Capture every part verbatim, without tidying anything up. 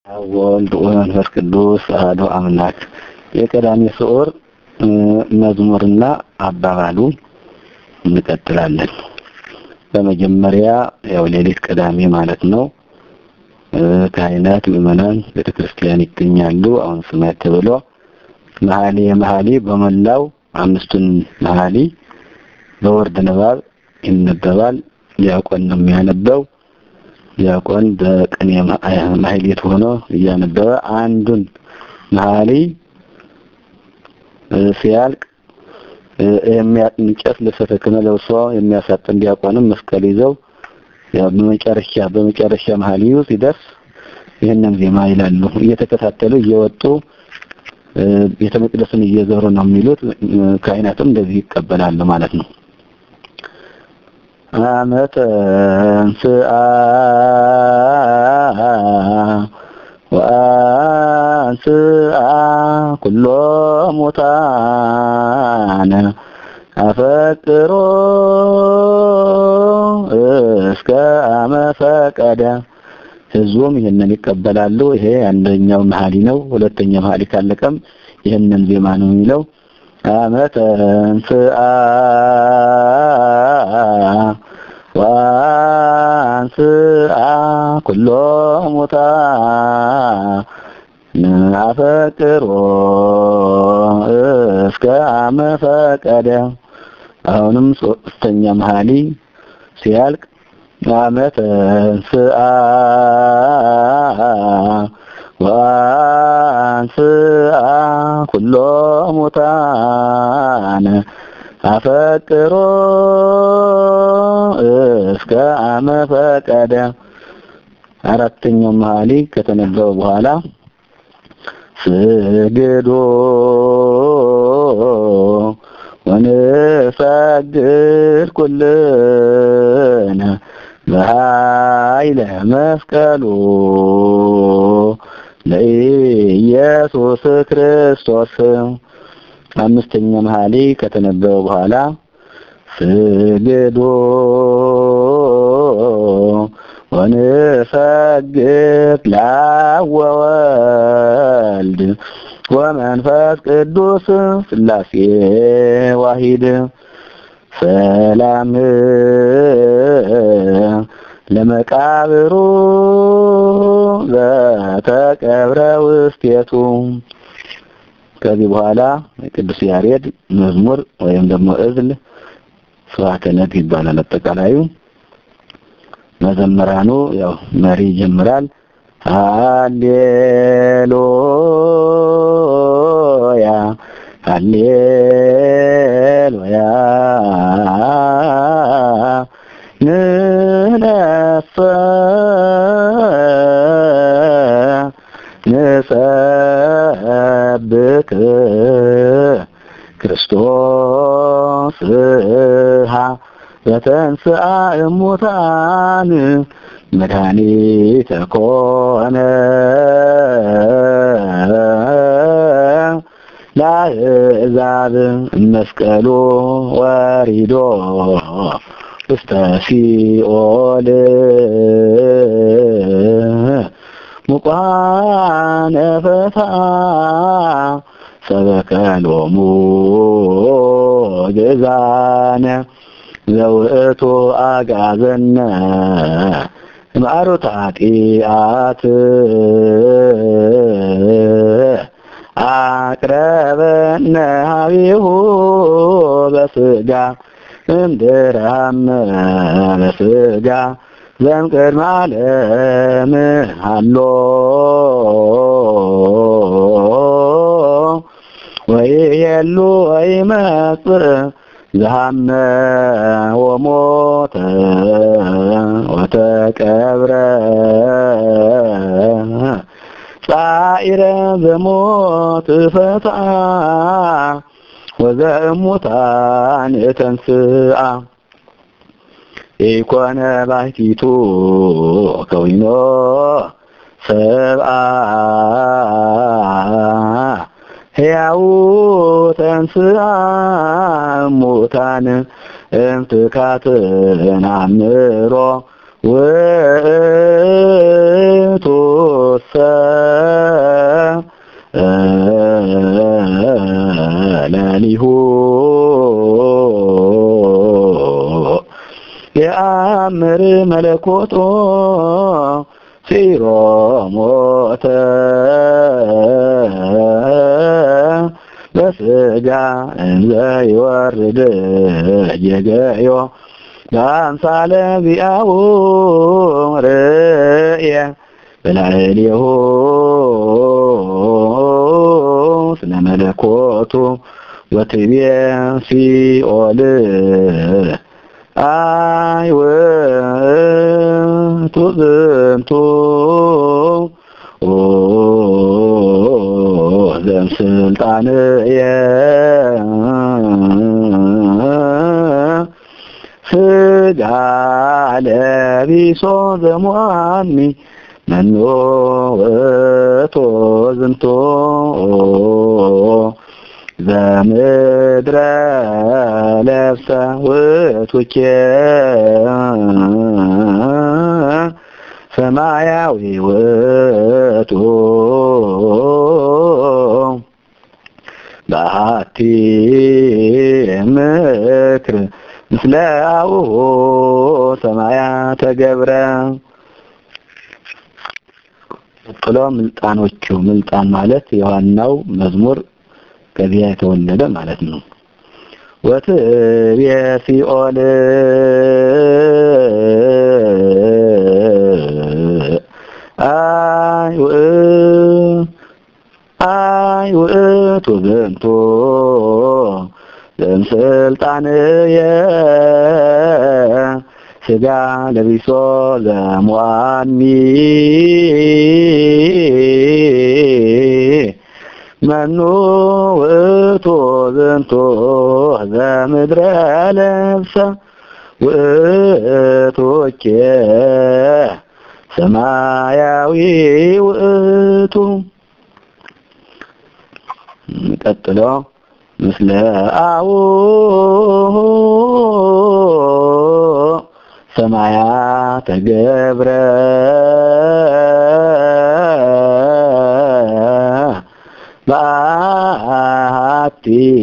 ወልድ ወመንፈስ ቅዱስ አሐዱ አምላክ። የቀዳሚ ስዑር መዝሙርና አባባሉ እንቀጥላለን። በመጀመሪያ ያው ሌሊት ቀዳሚ ማለት ነው። ካህናት ምዕመናን ቤተክርስቲያን ይገኛሉ። አሁን ስማት ተብሎ መሐሊ መሐሊ በመላው አምስቱን መሐሊ በወርድ ንባብ ይነበባል። ዲያቆን ነው የሚያነበው። ዲያቆን በቅኔ ማህሌት ሆኖ እያነበበ አንዱን መሐሊ ሲያልቅ የሚያጥንጨት ለሰተከነ ለውሶ የሚያሳጥን ዲያቆንም መስቀል ይዘው ያው በመጨረሻ በመጨረሻ መሐሊው ሲደርስ ይሄንን ዜማ ይላሉ። እየተከታተሉ እየወጡ ቤተ መቅደስን እየዞሩ ነው የሚሉት። ካህናትም እንደዚህ ይቀበላሉ ማለት ነው። አመተ እንስአ ወአንስአ ኩሎ ሙታነ አፈቅሮ እስከ አመፈቀደ። ህዝቡም ይሄንን ይቀበላሉ። ይሄ አንደኛው መሐሊ ነው። ሁለተኛው መሐሊ ካለቀም ይሄንን ዜማ ነው የሚለው። አመተ እንስአ ወአንስአ ኩሎ ሙታነ አፈቅሮ እስከ አመፈቀደ። አሁንም ሶስተኛ መሐሊ ሲያልቅ አመተ እንስአ ወአንስአ ኩሎ ሙታነ አፈቅሮ እስከ አመፈቀደ። አራተኛው መሐሊ ከተነበበ በኋላ ስግዶ ወንሰግድ ኩልነ በኃይለ መስቀሉ ለኢየሱስ ክርስቶስ። አምስተኛ መሐሊ ከተነበበ በኋላ ስግዶ ወንሰግድ ለወልድ ወመንፈስ ቅዱስ ሥላሴ ዋሂድ። ሰላም ለመቃብሩ ዘተቀብረ ውስቴቱ። ከዚህ በኋላ ቅዱስ ያሬድ መዝሙር ወይም ደግሞ እዝል ስብሐተ ነግህ ይባላል። አጠቃላዩ መዘምራኑ ያው መሪ ይጀምራል። ሃሌሉያ ሃሌሉያ ንነፈ ንሰብክ ክርስቶስ ዘተንሥአ እሙታን መድኃኒተ ኮነ ለአሕዛብ መስቀሉ ወሪዶ ውስተ ሲኦል ሙቋነ ፈትሐ ሰበከ ሎሙ ግእዛነ ዘውእቱ አጋዘነ ማሩት ኃጢአት አቅረበነ ሀቢሁ በስጋ እምድርሃመ በስጋ ዘእምቅድመ ዓለም ሀሎ ወይሄሉ ወይመጽእ ዘሐመ ወሞተ ወተቀብረ ጻኢረ ዘሞት ፈትሐ ወዘእሙታን ተንሥአ። ኢኮነ ባሕቲቱ ከዊኖ ሰብአ ሕያው ተንሥአ እሙታን እምትካት ናምሮ ውእቱ ያምር መለኮቶ ሲሮ ሞተ በስጋ እንዘ ይወርድ የገዮ በአምሳለ ቢአው ርእየ በላዕሌሁ ስለ መለኮቱ ወትቤ ሲኦል አይ ውእቱ ዝንቱ ዘእምስልጣንየ ስጋ ለቢሶ ዘሙአኒ መኖ ውእቱ ዝንቱ ዘምድረ ለብሰ ውእቱኬ ሰማያዊ ውእቱ በአሐቲ ምክር ምስለ አቡሁ ሰማያ ተገብረ ጥሎ ምልጣኖቹ ምልጣን ማለት የዋናው መዝሙር ከዚያ የተወለደ ማለት ነው። ወትቤ ሲኦል አይ አይ ውእቱ ዝንቱ ዘእምስልጣንየ ስጋ ለቢሶ ዘሙአኒ መኑ ውእቱ ዝንቱ ዘምድረ ለብሰ ውእቱኬ ሰማያዊ ውእቱ ቀጥሎ ምስለ አቡሁ ሰማያ ተገብረ በአሐቲ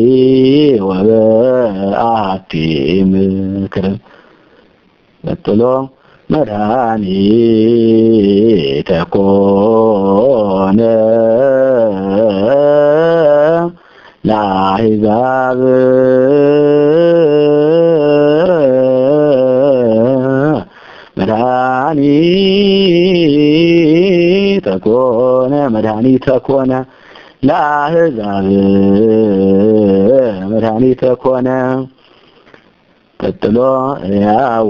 ወበአሐቲ ምክር ቀጥሎ መድኃኒተ ኮነ ለአሕዛብ መድኃኒተ ኮነ መድኃኒተ ኮነ ለአሕዛብ መድኃኒተ ኮነ ቀጥሎ ያው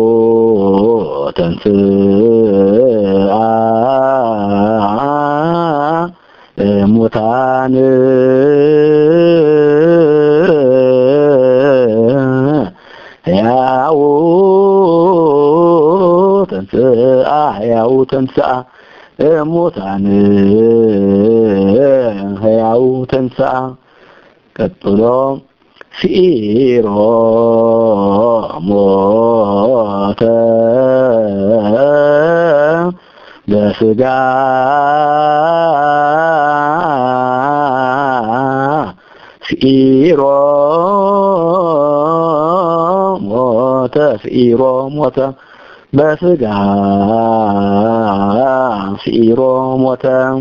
ተንሥአ ሙታን ያው ተንሥአ ያው ተንሥአ ሙታን ያው ተንሥአ ቀጥሎ ሲሮ ሞተ በስጋ ሲሮ ሞተ ሲሮ ሞተ በስጋ ሲሮ ሞተ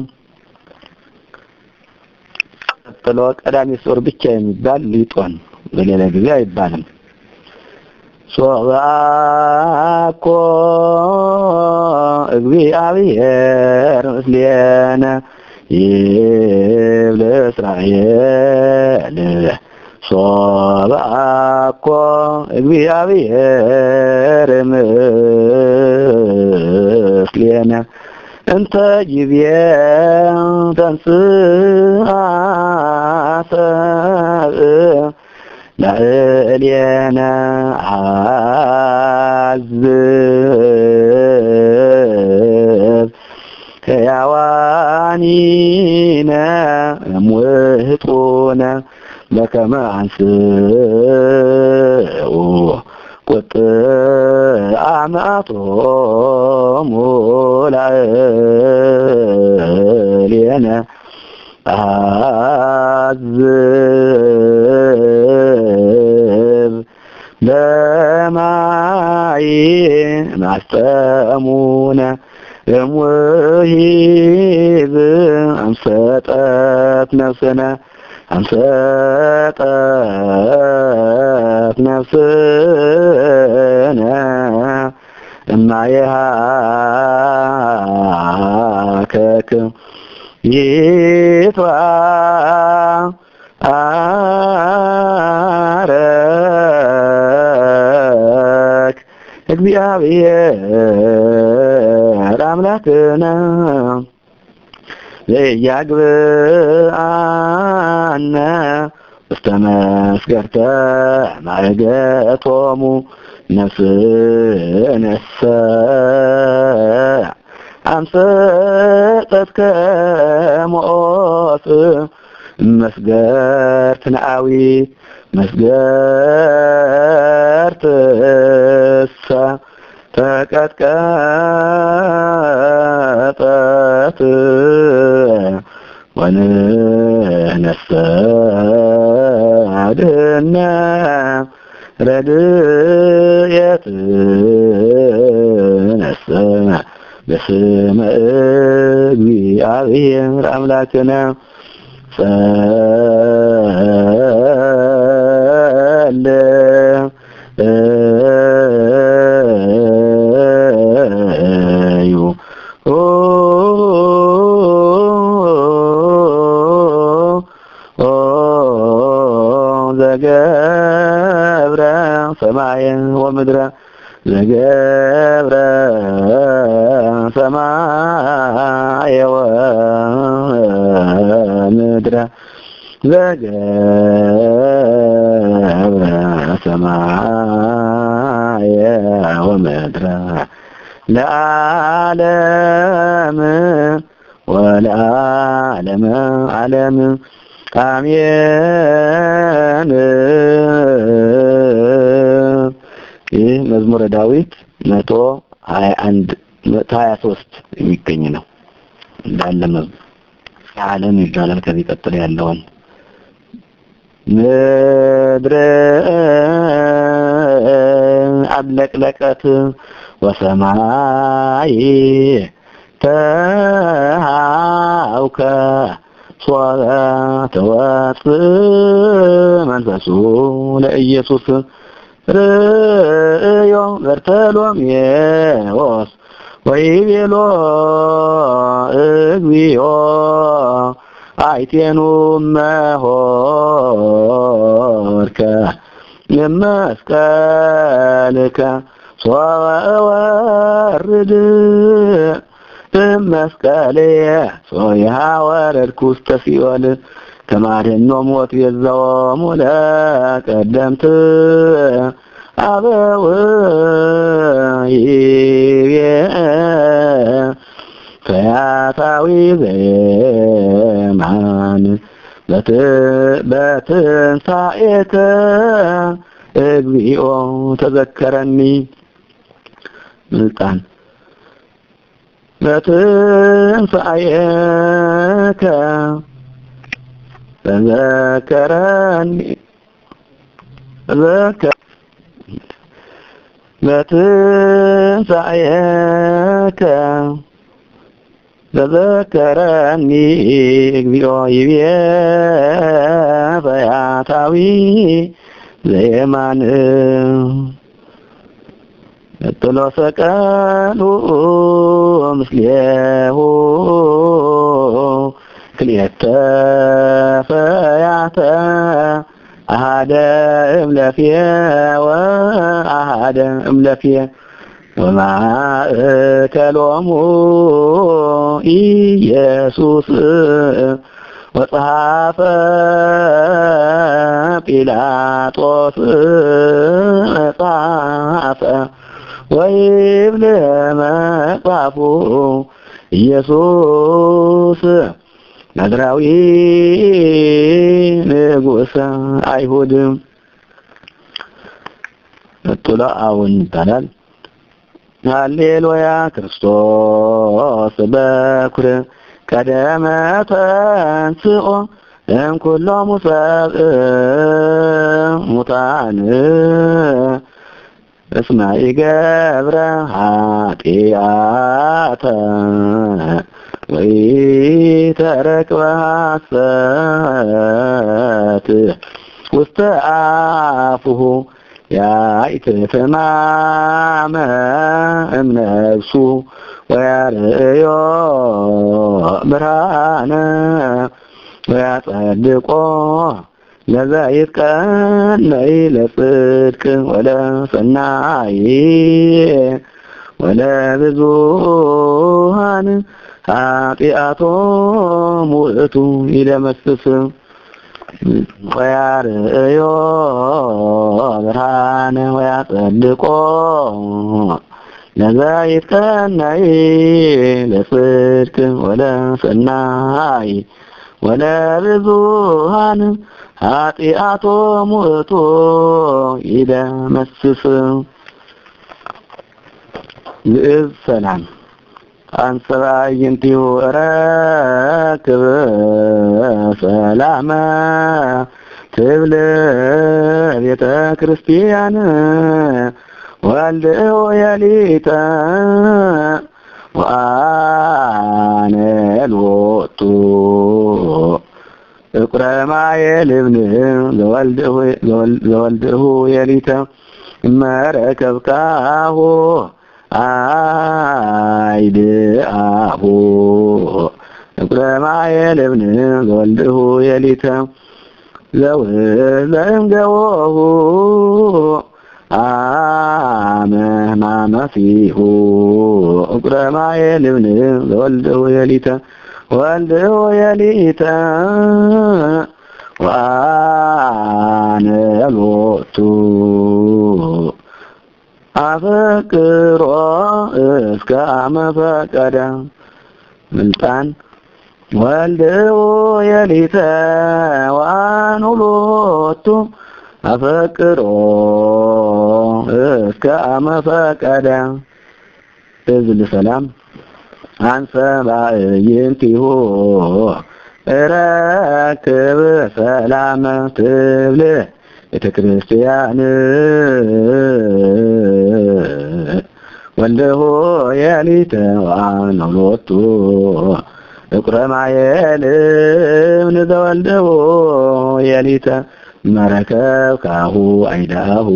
ቀጥሎ ቀዳሚ ሶር ብቻ የሚባል ሊጦን በሌላ ጊዜ አይባልም። ሶባኮ እግዚአብሔር ምስሌነ ይብል እስራኤል ሶባኮ እግዚአብሔር ምስሌነ እንተ ጊዜ ተንሥአ ሰብእ ላዕሌነ አዝብ ሕያዋኒነ እሙህጡነ በከመ አንስኡ ቁጥአ መዓቶሙ ላዕሌነ አዝብ በማይ ወሂብ አንሰጠት ነፍስነ አንሰጠት ነፍስነ እማየሃከክ ይትዋ አረክ እግዚአብሔር አምላክነ ዘያግብአነ ውስተ መስገርተ ማዕገቶሙ ነፍስነሰ አምሰጠትከ ሞት መስገርት ነአዊ መስገርትሰ ተቀጥቀጠት ወንህነሰ አድኅነ ረድኤትነሰ በስመ እግዚአብሔር አምላክነ ጸልዩ ዘገብረ ሰማየ ወምድረ ዘገብረ ሰማየ ወምድረ ዘገብረ ሰማየ ወምድረ ለዓለም ወለዓለም ዓለም አሜን። ይህ መዝሙረ ዳዊት መቶ ሀያ አንድ ሀያ ሶስት የሚገኝ ነው። እንዳለ ዓለም ይባላል። ከዚህ ቀጥሎ ያለውን ምድር አለቅለቀት ወሰማይ ተሃውከ ሶረ ተወጽእ መንፈሱ ለኢየሱስ ርእዮ በርተሎሜዎስ ወይቤሎ እግዚኦ አይቴኑ መሆርከ መስቀልከ ሶወርድ መስቀልየ ሶይሃ ወረድኩ ውስተ ሲኦል ከማድኅኖ ሞት የዘወሙ ለቀደምት አበዊየ ፈያታዊ ዘየማን በትንሣኤከ እግዚኦ ተዘከረኒ ምልጣን በትንሣኤከ ተዘከረኒ በትንሣኤከ ተዘከረኒ እግዚኦ ይቤ ፈያታዊ ዘየማን ጥሎ ሰቀሉ ምስሌሁ ክልኤተ ፈያተ አሐደ እምለፍየ ወአሐደ እምለፍየ ወማእከሎሙ ኢየሱስ ወጸሐፈ ጲላጦስ መጽሐፈ ወይብል መጽሐፉ ኢየሱስ ናዝራዊ ንጉሠ አይሁድ ጥሎ አሁን ይባላል። ሃሌሉያ ክርስቶስ በኩር ቀደመ ተንሥኦ እምኩሎሙ ሰብእ ሙታን እስመ ኢገብረ ኃጢአተ ويترك بحثات واستعافه يا إتفمام أمنفسه ويرأيو برهانا ويتصدقه لذا يتكن إلى صدق ولا صنعي ولا بزوهان ኃጢአቶም ውእቱ ይደመስስ ወያርዮ ብርሃነ ወያጸድቆ ለዘይት ቀናይ ለጽድቅ ወለሰናይ ወለብዙሃን ኃጢአቶም ውእቱ ይደመስስ ግዕዝ ሰላም አንሰራይንቲው ረክብ ሰላም ትብል ቤተ ክርስቲያን ወልደው የሊተ ወአነልወጡ እቁረማየ ልብን ዘወልደው ዘወልደው የሊተ መረከብካሁ አይድ አሁ እቁረማየ ልብን ዘወልደው የሊተ ዘወዘም ገወሁ አመናናፊሁ እቁረማየ ልብን ዘወልደው የሊተ ወልደው የሊተ ወአነልወቱ አፈቅሮ እስከ አመፈቀደ ምልጣን ወልደው የሊተ ወአነልወቱ አፈቅሮ እስከ አመፈቀደ እዝል ሰላም አንሰባይንቲሁ ረክብ ሰላም ትብል ቤተ ክርስቲያን ወልደው የሊተ ወአነልወቱ እቁረማየ ልብን ዘወልደው የሊተ መረከብካሁ አይዳሁ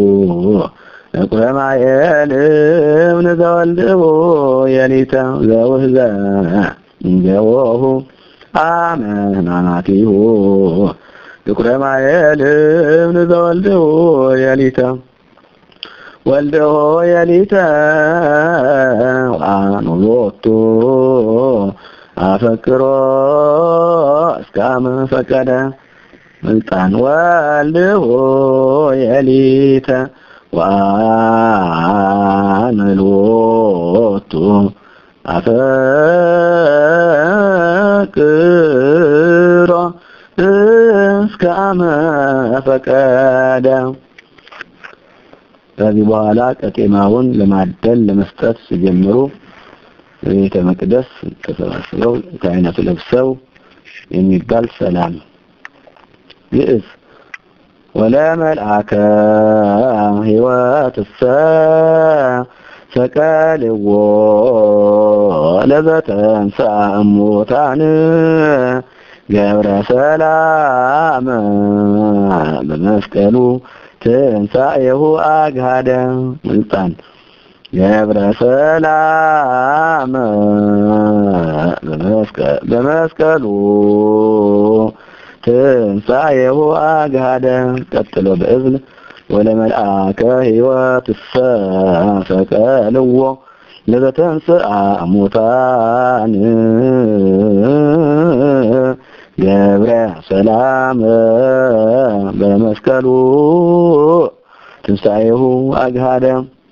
እቁረማየ ልብን ዘወልደው የሊተ ዘውህዘ ገወሁ አመናናቲሁ እቁረማየ ልብን ዘወልደው የሊተ ወልደው የሊተ ወአነልወቱ አፈቅሮ እስከ አመፈቀደ ምልጣን ወልደው የሊተ ወአነልወቱ አፈቅሮ እስከ አመፈቀደ። ከዚህ በኋላ ቀጤማውን ለማደል ለመስጠት ሲጀምሩ ቤተ መቅደስ ተሰባስበው ከአይነቱ ለብሰው የሚባል ሰላም ግዕዝ ወለመልአከ ሕይወት ሰቀልዎ ለዘተንሥአ እሙታን ገብረ ሰላም በመስቀሉ ትንሣኤሁ አግሃደ ምልጣን ገብረ ሰላም በመስቀሉ ትንሣኤሁ አግሃደ። ቀጥሎ በእዝል ወለመልአከ ሕይወት ሰቀልዎ ለዘተንሥአ እሙታን ገብረ ሰላም በመስቀሉ ትንሣኤሁ አግሃደ